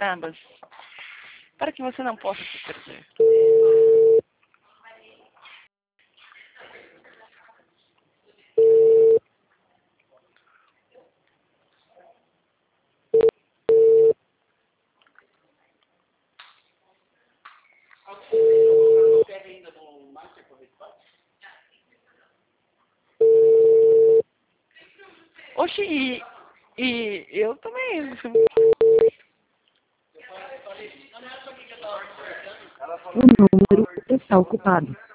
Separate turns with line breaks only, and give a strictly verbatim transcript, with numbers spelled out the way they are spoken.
preparadas para que você não possa se perder. Oxi, e, e eu também.
O número está ocupado.